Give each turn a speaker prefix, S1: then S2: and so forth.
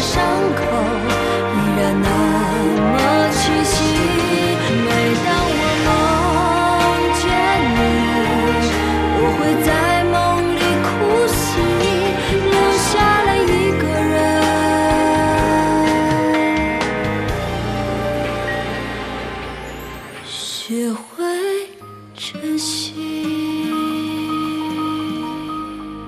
S1: 伤口依然那么清晰。每当我梦见你，我会在梦里哭泣，留下了一个人，学会